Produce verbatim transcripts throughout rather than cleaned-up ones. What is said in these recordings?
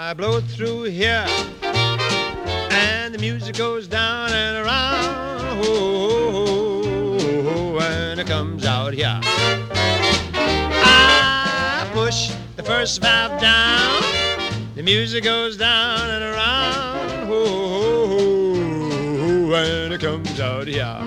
I blow through here, and the music goes down and around, oh, oh, oh, oh, and it comes out here. I push the first valve down, the music goes down and around, oh, oh, oh, and it comes out here.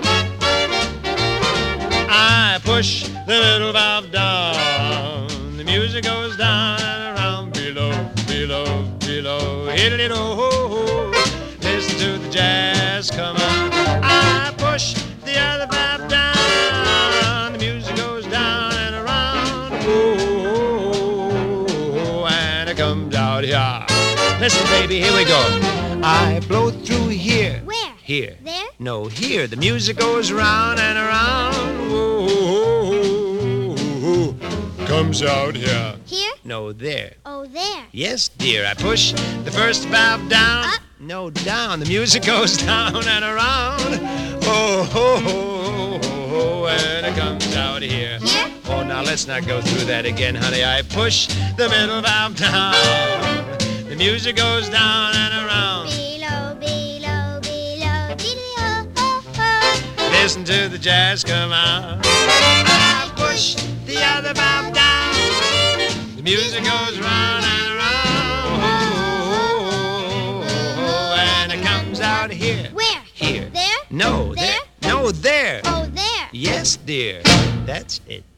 I push the little valve down, the music goes down and around, below, below, below, hit it, oh, oh, oh. Listen to the jazz come on. I push the other valve down, the music goes down and around, oh, oh, oh, and it comes out here. Listen, baby, here we go. I blow through here. Where? Here. There? No, here. The music goes round and around. Oh, oh, oh, oh, comes out here. Here? No, there. Oh, there. Yes, dear. I push the first valve down. Up. No, down. The music goes down and around. Oh, oh, oh, oh, oh, and it comes out here. Here? Oh, now let's not go through that again, honey. I push the middle valve down. The music goes down and around. Below, below, below, below, oh, oh. Listen to the jazz come out. I push the other valve down. The music goes round and around. Oh, oh, oh, oh, and it comes out here. Where? Here. There? No, There? there. No, there. Oh, there. Yes, dear. That's it.